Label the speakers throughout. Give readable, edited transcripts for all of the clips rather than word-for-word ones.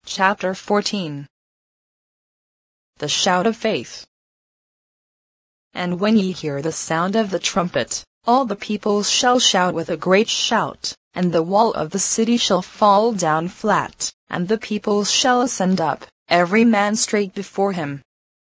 Speaker 1: Chapter 14. The Shout of Faith. And when ye hear the sound of the trumpet, all the people shall shout with a great shout, and the wall of the city shall fall down flat, and the people shall ascend up, every man straight before him.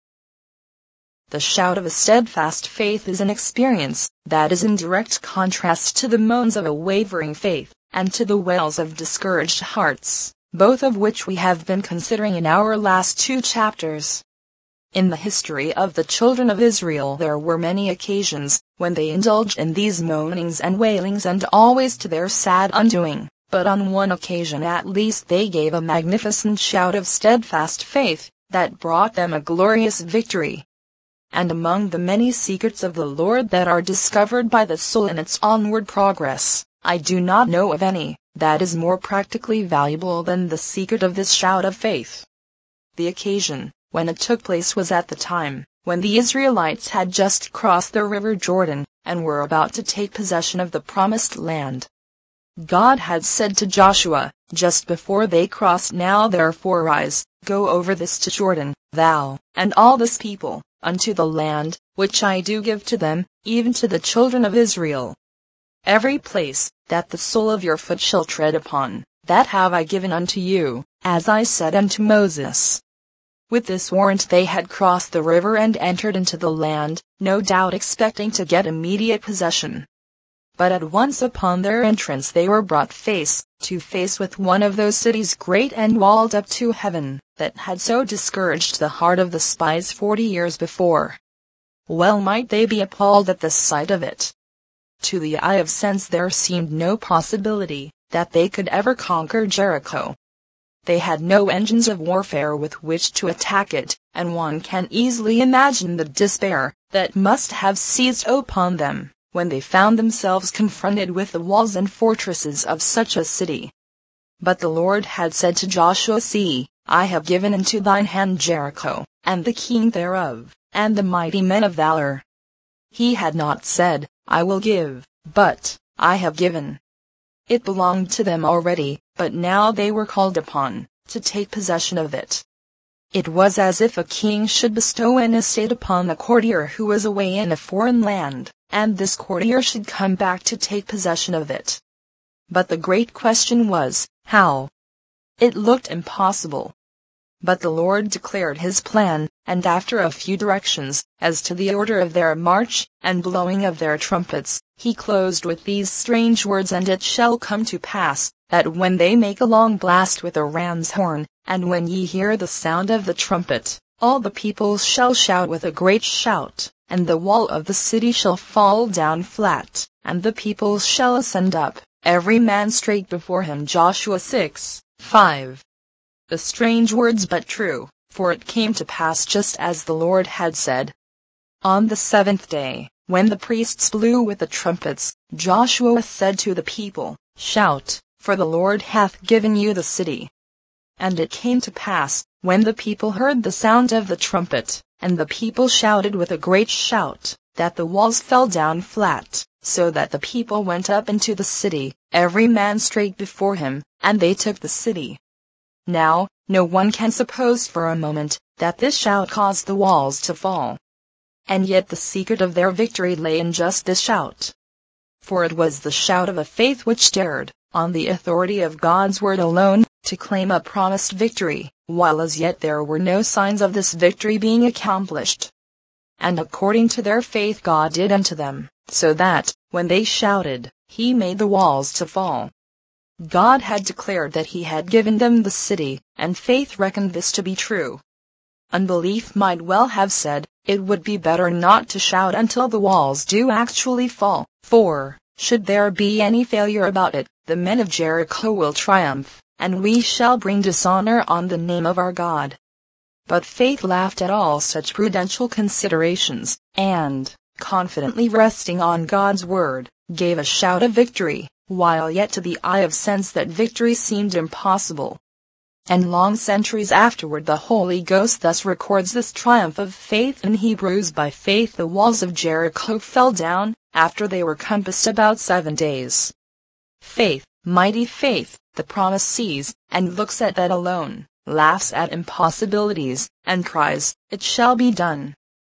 Speaker 1: The shout of a steadfast faith is an experience that is in direct contrast to the moans of a wavering faith, and to the wails of discouraged hearts, both of which we have been considering in our last 2 chapters. In the history of the children of Israel there were many occasions when they indulged in these moanings and wailings, and always to their sad undoing, but on one occasion at least they gave a magnificent shout of steadfast faith that brought them a glorious victory. And among the many secrets of the Lord that are discovered by the soul in its onward progress, I do not know of any that is more practically valuable than the secret of this shout of faith. The occasion when it took place was at the time when the Israelites had just crossed the river Jordan, and were about to take possession of the promised land. God had said to Joshua, just before they crossed, "Now therefore rise, go over this to Jordan, thou, and all this people, unto the land, which I do give to them, even to the children of Israel. Every place that the sole of your foot shall tread upon, that have I given unto you, as I said unto Moses." With this warrant they had crossed the river and entered into the land, no doubt expecting to get immediate possession. But at once upon their entrance they were brought face to face with one of those cities great and walled up to heaven, that had so discouraged the heart of the spies 40 years before. Well might they be appalled at the sight of it. To the eye of sense there seemed no possibility that they could ever conquer Jericho. They had no engines of warfare with which to attack it, and one can easily imagine the despair that must have seized upon them when they found themselves confronted with the walls and fortresses of such a city. But the Lord had said to Joshua, "See, I have given into thine hand Jericho, and the king thereof, and the mighty men of valor." He had not said, "I will give," but, "I have given." It belonged to them already, but now they were called upon to take possession of it. It was as if a king should bestow an estate upon a courtier who was away in a foreign land, and this courtier should come back to take possession of it. But the great question was, how? It looked impossible. But the Lord declared his plan, and after a few directions as to the order of their march, and blowing of their trumpets, he closed with these strange words, "And it shall come to pass, that when they make a long blast with a ram's horn, and when ye hear the sound of the trumpet, all the people shall shout with a great shout, and the wall of the city shall fall down flat, and the people shall ascend up, every man straight before him." Joshua 6:5. The strange words, but true, for it came to pass just as the Lord had said. On the 7th day, when the priests blew with the trumpets, Joshua said to the people, "Shout, for the Lord hath given you the city." And it came to pass, when the people heard the sound of the trumpet, and the people shouted with a great shout, that the walls fell down flat, so that the people went up into the city, every man straight before him, and they took the city. Now, no one can suppose for a moment that this shout caused the walls to fall. And yet the secret of their victory lay in just this shout. For it was the shout of a faith which dared, on the authority of God's word alone, to claim a promised victory, while as yet there were no signs of this victory being accomplished. And according to their faith God did unto them, so that, when they shouted, he made the walls to fall. God had declared that he had given them the city, and faith reckoned this to be true. Unbelief might well have said, "It would be better not to shout until the walls do actually fall, for, should there be any failure about it, the men of Jericho will triumph, and we shall bring dishonor on the name of our God." But faith laughed at all such prudential considerations, and, confidently resting on God's word, gave a shout of victory, while yet to the eye of sense that victory seemed impossible. And long centuries afterward the Holy Ghost thus records this triumph of faith in Hebrews: "By faith the walls of Jericho fell down, after they were compassed about 7 days." Faith, mighty faith, the promise sees and looks at that alone, laughs at impossibilities, and cries, "It shall be done."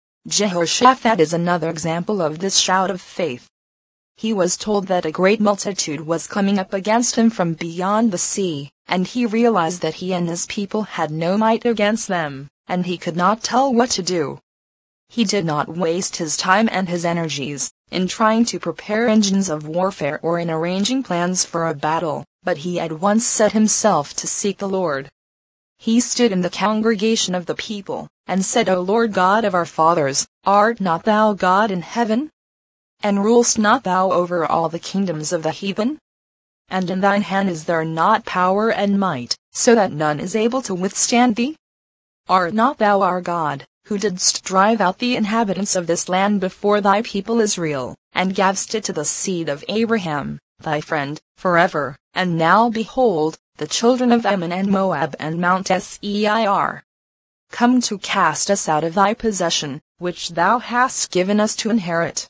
Speaker 1: Jehoshaphat is another example of this shout of faith. He was told that a great multitude was coming up against him from beyond the sea, and he realized that he and his people had no might against them, and he could not tell what to do. He did not waste his time and his energies in trying to prepare engines of warfare or in arranging plans for a battle, but he at once set himself to seek the Lord. He stood in the congregation of the people, and said, "O Lord God of our fathers, art not thou God in heaven? And rulest not thou over all the kingdoms of the heathen? And in thine hand is there not power and might, so that none is able to withstand thee? Art not thou our God, who didst drive out the inhabitants of this land before thy people Israel, and gavest it to the seed of Abraham, thy friend, forever? And now behold, the children of Ammon and Moab and Mount Seir come to cast us out of thy possession, which thou hast given us to inherit.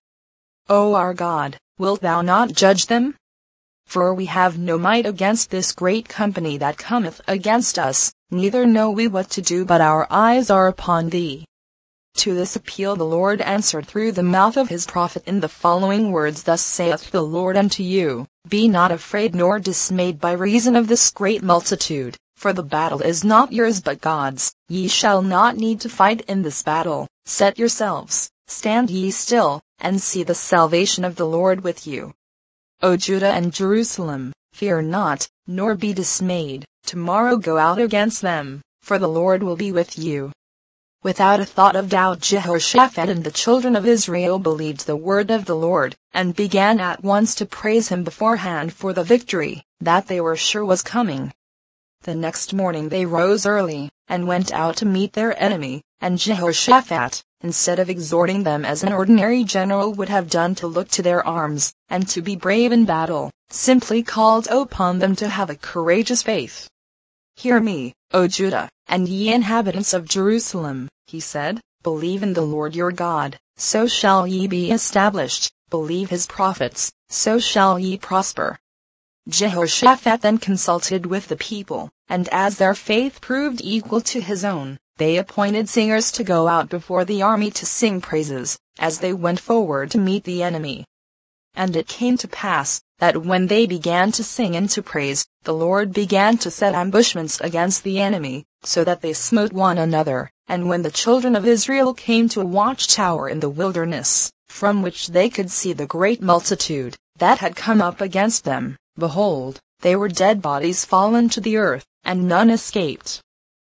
Speaker 1: O our God, wilt thou not judge them? For we have no might against this great company that cometh against us, neither know we what to do, but our eyes are upon thee." To this appeal the Lord answered through the mouth of his prophet in the following words: "Thus saith the Lord unto you, Be not afraid nor dismayed by reason of this great multitude, for the battle is not yours but God's. Ye shall not need to fight in this battle. Set yourselves, stand ye still, and see the salvation of the Lord with you. O Judah and Jerusalem, fear not, nor be dismayed. Tomorrow go out against them, for the Lord will be with you." Without a thought of doubt, Jehoshaphat and the children of Israel believed the word of the Lord, and began at once to praise him beforehand for the victory that they were sure was coming. The next morning they rose early, and went out to meet their enemy, and Jehoshaphat, instead of exhorting them as an ordinary general would have done to look to their arms, and to be brave in battle, simply called upon them to have a courageous faith. "Hear me, O Judah, and ye inhabitants of Jerusalem," he said, "believe in the Lord your God, so shall ye be established, believe his prophets, so shall ye prosper." Jehoshaphat then consulted with the people, and as their faith proved equal to his own, they appointed singers to go out before the army to sing praises, as they went forward to meet the enemy. And it came to pass, that when they began to sing and to praise, the Lord began to set ambushments against the enemy, so that they smote one another. And when the children of Israel came to a watchtower in the wilderness, from which they could see the great multitude that had come up against them, behold, they were dead bodies fallen to the earth, and none escaped.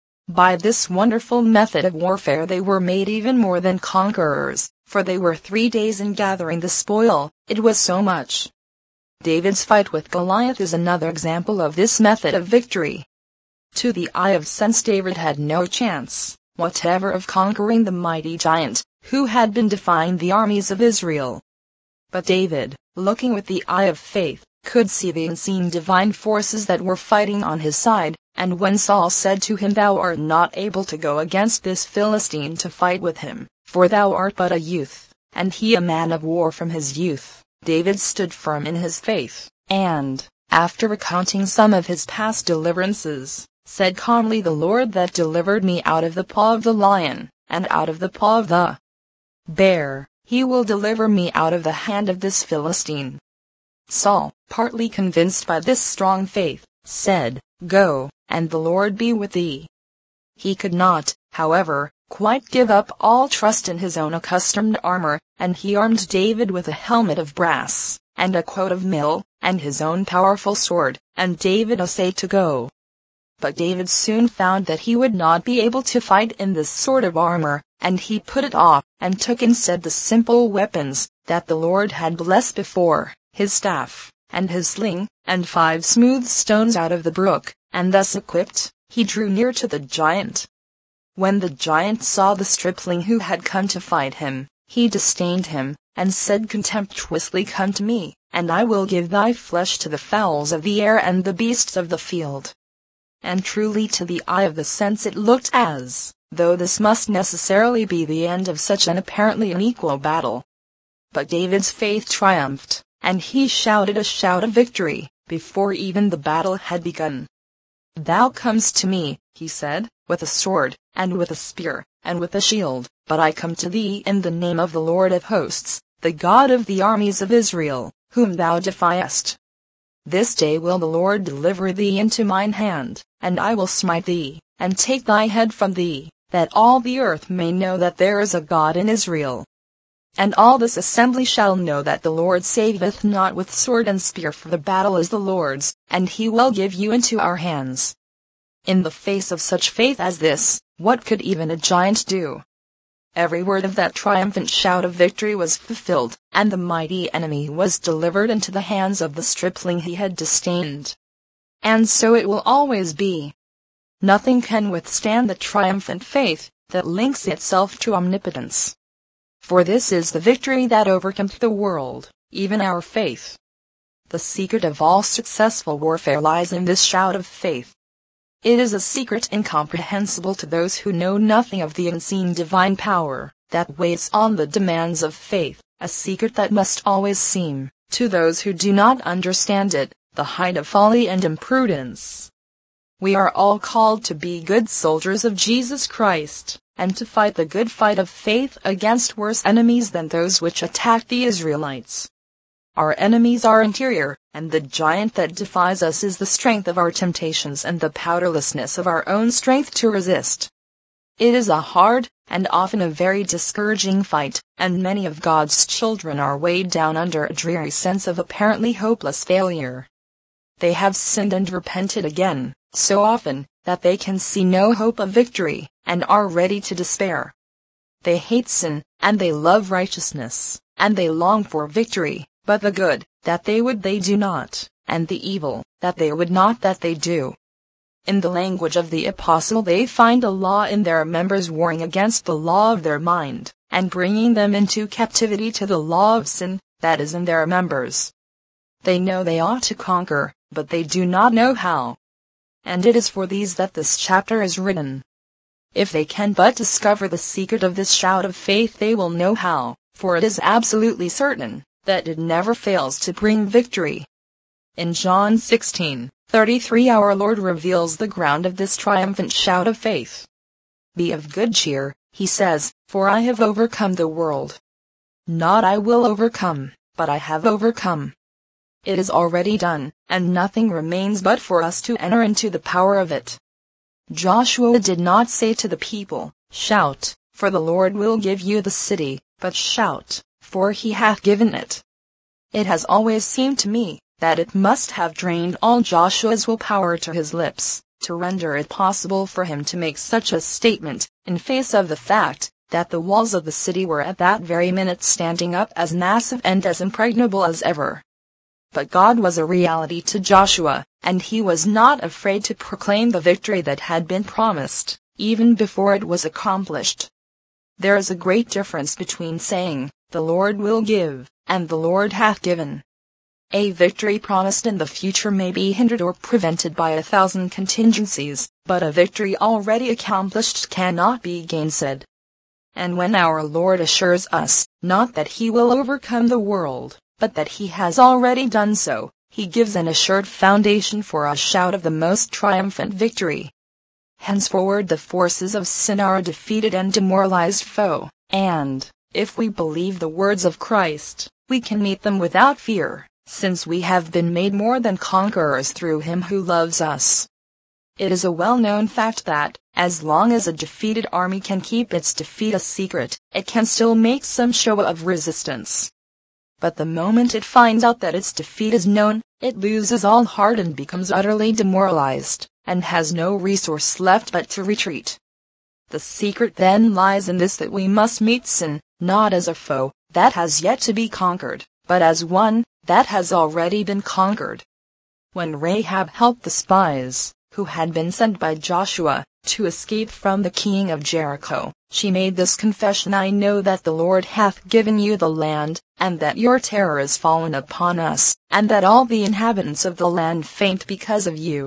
Speaker 1: By this wonderful method of warfare they were made even more than conquerors, for they were 3 days in gathering the spoil, it was so much. David's fight with Goliath is another example of this method of victory. To the eye of sense, David had no chance whatever of conquering the mighty giant, who had been defying the armies of Israel. But David, looking with the eye of faith, could see the unseen divine forces that were fighting on his side, and when Saul said to him, "Thou art not able to go against this Philistine to fight with him, for thou art but a youth, and he a man of war from his youth," David stood firm in his faith, and, after recounting some of his past deliverances, said calmly, "The Lord that delivered me out of the paw of the lion, and out of the paw of the bear, he will deliver me out of the hand of this Philistine." Saul, partly convinced by this strong faith, said, "Go, and the Lord be with thee." He could not, however, quite give up all trust in his own accustomed armor, and he armed David with a helmet of brass, and a coat of mail, and his own powerful sword, and David essayed to go. But David soon found that he would not be able to fight in this sort of armor, and he put it off, and took instead the simple weapons that the Lord had blessed before, his staff, and his sling, and 5 smooth stones out of the brook, and thus equipped, he drew near to the giant. When the giant saw the stripling who had come to fight him, he disdained him, and said contemptuously, "Come to me, and I will give thy flesh to the fowls of the air and the beasts of the field." And truly to the eye of the sense it looked as though this must necessarily be the end of such an apparently unequal battle. But David's faith triumphed, and he shouted a shout of victory before even the battle had begun. Thou comest to me, he said, with a sword, and with a spear, and with a shield, but I come to thee in the name of the Lord of hosts, the God of the armies of Israel, whom thou defiest. This day will the Lord deliver thee into mine hand, and I will smite thee, and take thy head from thee, that all the earth may know that there is a God in Israel. And all this assembly shall know that the Lord saveth not with sword and spear, for the battle is the Lord's, and he will give you into our hands. In the face of such faith as this, what could even a giant do? Every word of that triumphant shout of victory was fulfilled, and the mighty enemy was delivered into the hands of the stripling he had disdained. And so it will always be. Nothing can withstand the triumphant faith that links itself to omnipotence. For this is the victory that overcomes the world, even our faith. The secret of all successful warfare lies in this shout of faith. It is a secret incomprehensible to those who know nothing of the unseen divine power that waits on the demands of faith, a secret that must always seem, to those who do not understand it, the height of folly and imprudence. We are all called to be good soldiers of Jesus Christ, and to fight the good fight of faith against worse enemies than those which attacked the Israelites. Our enemies are interior, and the giant that defies us is the strength of our temptations and the powerlessness of our own strength to resist. It is a hard, and often a very discouraging fight, and many of God's children are weighed down under a dreary sense of apparently hopeless failure. They have sinned and repented again, so often, that they can see no hope of victory, and are ready to despair. They hate sin, and they love righteousness, and they long for victory. But the good, that they would they do not, and the evil, that they would not that they do. In the language of the apostle, they find a law in their members warring against the law of their mind, and bringing them into captivity to the law of sin, that is in their members. They know they ought to conquer, but they do not know how. And it is for these that this chapter is written. If they can but discover the secret of this shout of faith, they will know how, for it is absolutely certain that it never fails to bring victory. In John 16:33 our Lord reveals the ground of this triumphant shout of faith. Be of good cheer, he says, for I have overcome the world. Not I will overcome, but I have overcome. It is already done, and nothing remains but for us to enter into the power of it. Joshua did not say to the people, shout, for the Lord will give you the city, but shout, for he hath given it. It has always seemed to me that it must have drained all Joshua's willpower to his lips, to render it possible for him to make such a statement, in face of the fact that the walls of the city were at that very minute standing up as massive and as impregnable as ever. But God was a reality to Joshua, and he was not afraid to proclaim the victory that had been promised, even before it was accomplished. There is a great difference between saying, the Lord will give, and the Lord hath given. A victory promised in the future may be hindered or prevented by 1,000 contingencies, but a victory already accomplished cannot be gainsaid. And when our Lord assures us, not that he will overcome the world, but that he has already done so, he gives an assured foundation for a shout of the most triumphant victory. Henceforward the forces of sin are a defeated and demoralized foe, and, if we believe the words of Christ, we can meet them without fear, since we have been made more than conquerors through him who loves us. It is a well-known fact that, as long as a defeated army can keep its defeat a secret, it can still make some show of resistance. But the moment it finds out that its defeat is known, it loses all heart and becomes utterly demoralized, and has no resource left but to retreat. The secret then lies in this, that we must meet sin, not as a foe that has yet to be conquered, but as one that has already been conquered. When Rahab helped the spies, who had been sent by Joshua, to escape from the king of Jericho, she made this confession: I know that the Lord hath given you the land, and that your terror is fallen upon us, and that all the inhabitants of the land faint because of you.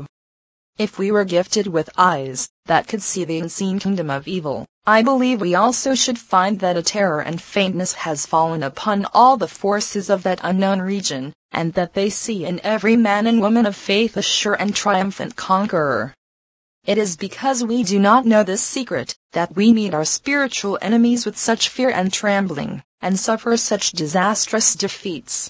Speaker 1: If we were gifted with eyes that could see the unseen kingdom of evil, I believe we also should find that a terror and faintness has fallen upon all the forces of that unknown region, and that they see in every man and woman of faith a sure and triumphant conqueror. It is because we do not know this secret that we meet our spiritual enemies with such fear and trembling, and suffer such disastrous defeats.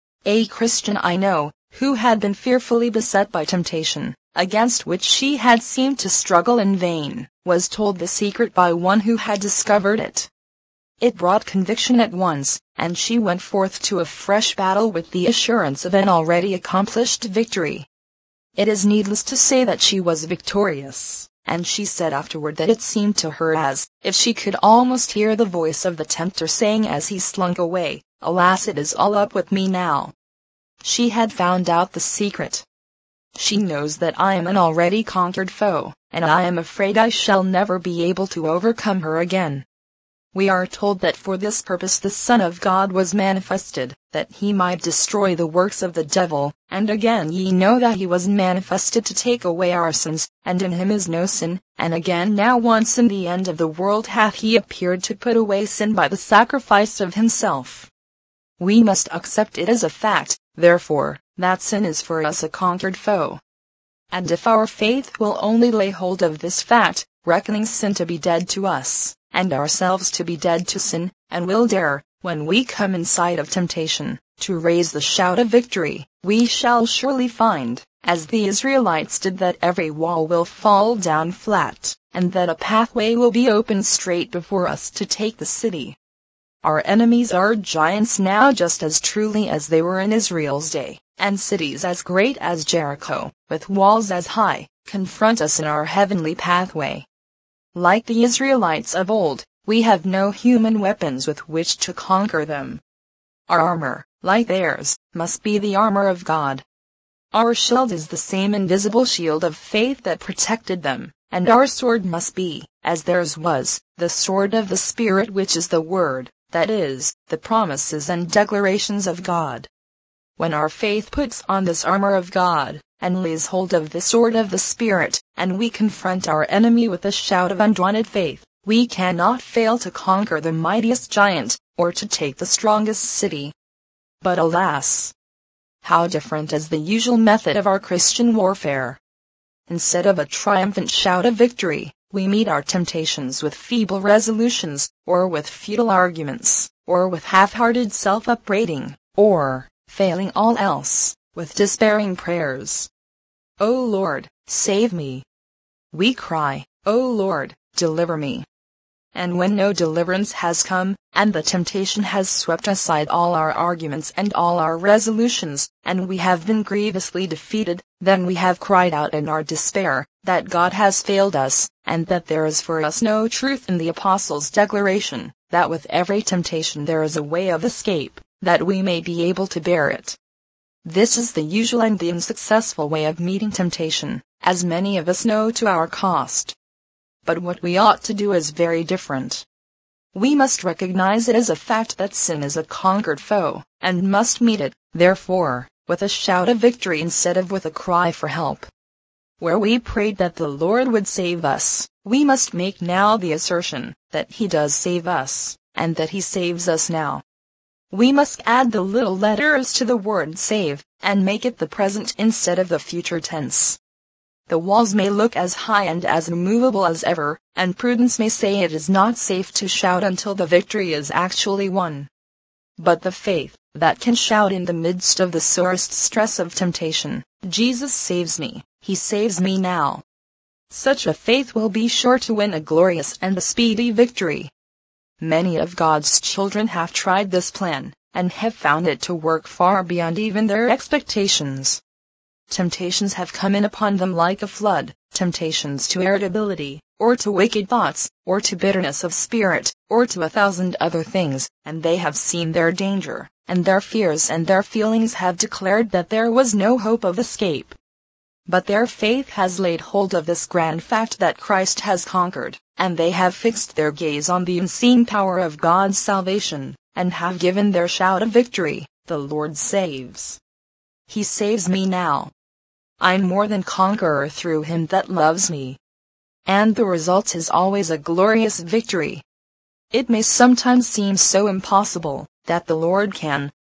Speaker 1: A Christian I know, who had been fearfully beset by temptation, against which she had seemed to struggle in vain, was told the secret by one who had discovered it. It brought conviction at once, and she went forth to a fresh battle with the assurance of an already accomplished victory. It is needless to say that she was victorious, and she said afterward that it seemed to her as if she could almost hear the voice of the tempter saying as he slunk away, "Alas, it is all up with me now." She had found out the secret. She knows that I am an already conquered foe, and I am afraid I shall never be able to overcome her again. We are told that for this purpose the Son of God was manifested, that he might destroy the works of the devil, and again ye know that he was manifested to take away our sins, and in him is no sin, and again now once in the end of the world hath he appeared to put away sin by the sacrifice of himself. We must accept it as a fact, therefore, that sin is for us a conquered foe. And if our faith will only lay hold of this fact, reckoning sin to be dead to us, and ourselves to be dead to sin, and will dare, when we come in sight of temptation, to raise the shout of victory, we shall surely find, as the Israelites did, that every wall will fall down flat, and that a pathway will be opened straight before us to take the city. Our enemies are giants now just as truly as they were in Israel's day, and cities as great as Jericho, with walls as high, confront us in our heavenly pathway. Like the Israelites of old, we have no human weapons with which to conquer them. Our armor, like theirs, must be the armor of God. Our shield is the same invisible shield of faith that protected them, and our sword must be, as theirs was, the sword of the Spirit, which is the Word, that is, the promises and declarations of God. When our faith puts on this armor of God, and lays hold of the sword of the Spirit, and we confront our enemy with a shout of undaunted faith, we cannot fail to conquer the mightiest giant, or to take the strongest city. But alas! How different is the usual method of our Christian warfare. Instead of a triumphant shout of victory, we meet our temptations with feeble resolutions, or with futile arguments, or with half-hearted self-upbraiding, or, failing all else, with despairing prayers. "O Lord, save me!" We cry, "O Lord, deliver me!" And when no deliverance has come, and the temptation has swept aside all our arguments and all our resolutions, and we have been grievously defeated, then we have cried out in our despair, that God has failed us, and that there is for us no truth in the Apostle's declaration, that with every temptation there is a way of escape, that we may be able to bear it. This is the usual and the unsuccessful way of meeting temptation, as many of us know to our cost. But what we ought to do is very different. We must recognize it as a fact that sin is a conquered foe, and must meet it, therefore, with a shout of victory instead of with a cry for help. Where we prayed that the Lord would save us, we must make now the assertion that He does save us, and that He saves us now. We must add the little letters to the word save, and make it the present instead of the future tense. The walls may look as high and as immovable as ever, and prudence may say it is not safe to shout until the victory is actually won. But the faith that can shout in the midst of the sorest stress of temptation, "Jesus saves me, He saves me now," such a faith will be sure to win a glorious and a speedy victory. Many of God's children have tried this plan, and have found it to work far beyond even their expectations. Temptations have come in upon them like a flood, temptations to irritability, or to wicked thoughts, or to bitterness of spirit, or to 1,000 other things, and they have seen their danger, and their fears and their feelings have declared that there was no hope of escape. But their faith has laid hold of this grand fact that Christ has conquered, and they have fixed their gaze on the unseen power of God's salvation, and have given their shout of victory, "The Lord saves. He saves me now. I'm more than conqueror through Him that loves me." And the result is always a glorious victory. It may sometimes seem so impossible that the Lord can,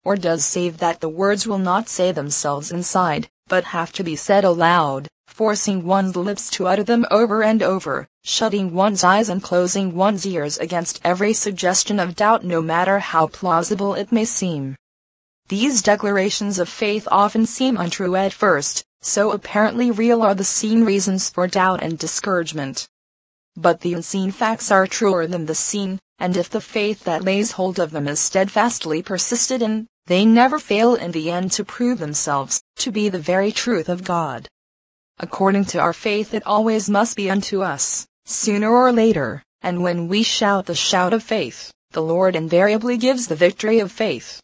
Speaker 1: or does save that the words will not say themselves inside, but have to be said aloud, forcing one's lips to utter them over and over, shutting one's eyes and closing one's ears against every suggestion of doubt, no matter how plausible it may seem. These declarations of faith often seem untrue at first, so apparently real are the seen reasons for doubt and discouragement. But the unseen facts are truer than the seen, and if the faith that lays hold of them is steadfastly persisted in, they never fail in the end to prove themselves to be the very truth of God. According to our faith it always must be unto us, sooner or later, and when we shout the shout of faith, the Lord invariably gives the victory of faith.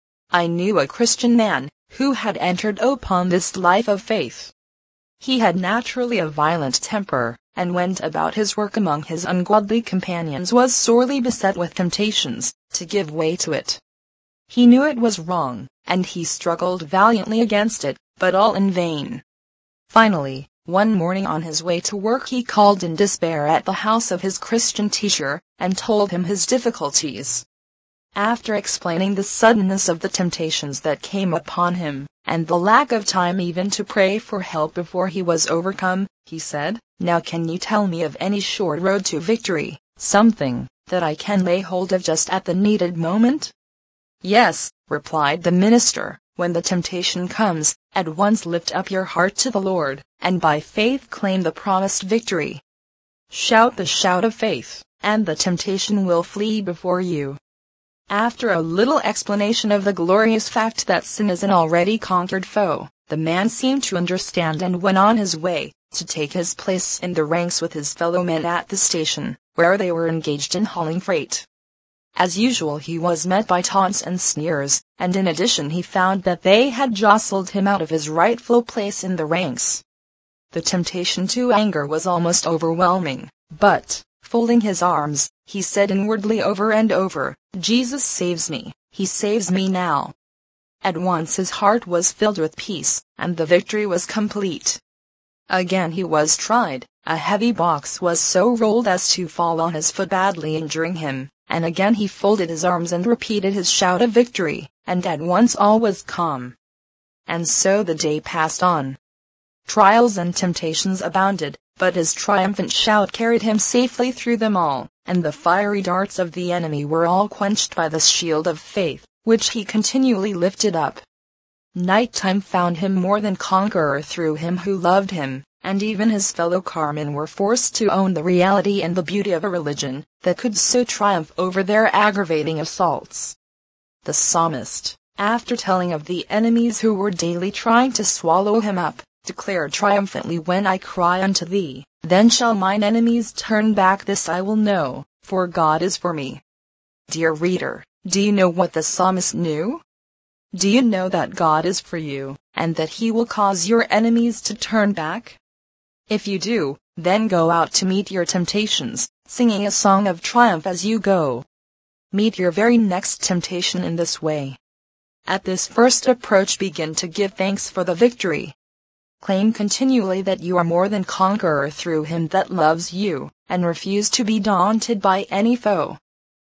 Speaker 1: I knew a Christian man who had entered upon this life of faith. He had naturally a violent temper, and went about his work among his ungodly companions was sorely beset with temptations to give way to it. He knew it was wrong, and he struggled valiantly against it, but all in vain. Finally, one morning on his way to work he called in despair at the house of his Christian teacher, and told him his difficulties. After explaining the suddenness of the temptations that came upon him, and the lack of time even to pray for help before he was overcome, he said, "Now can you tell me of any short road to victory, something that I can lay hold of just at the needed moment?" "Yes," replied the minister, "when the temptation comes, at once lift up your heart to the Lord, and by faith claim the promised victory. Shout the shout of faith, and the temptation will flee before you." After a little explanation of the glorious fact that sin is an already conquered foe, the man seemed to understand and went on his way, to take his place in the ranks with his fellow men at the station, where they were engaged in hauling freight. As usual he was met by taunts and sneers, and in addition he found that they had jostled him out of his rightful place in the ranks. The temptation to anger was almost overwhelming, but, folding his arms, he said inwardly over and over, "Jesus saves me, he saves me now." At once his heart was filled with peace, and the victory was complete. Again he was tried, a heavy box was so rolled as to fall on his foot, badly injuring him, and again he folded his arms and repeated his shout of victory, and at once all was calm. And so the day passed on. Trials and temptations abounded, but his triumphant shout carried him safely through them all, and the fiery darts of the enemy were all quenched by the shield of faith, which he continually lifted up. Night-time found him more than conqueror through him who loved him, and even his fellow carmen were forced to own the reality and the beauty of a religion that could so triumph over their aggravating assaults. The psalmist, after telling of the enemies who were daily trying to swallow him up, declared triumphantly, "When I cry unto thee, then shall mine enemies turn back. This I will know, for God is for me." Dear reader, do you know what the psalmist knew? Do you know that God is for you, and that He will cause your enemies to turn back? If you do, then go out to meet your temptations, singing a song of triumph as you go. Meet your very next temptation in this way. At this first approach begin to give thanks for the victory. Claim continually that you are more than conqueror through Him that loves you, and refuse to be daunted by any foe.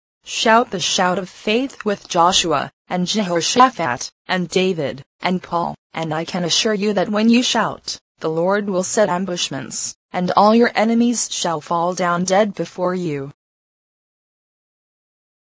Speaker 1: Shout the shout of faith with Joshua, and Jehoshaphat, and David, and Paul, and I can assure you that when you shout, the Lord will set ambushments, and all your enemies shall fall down dead before you.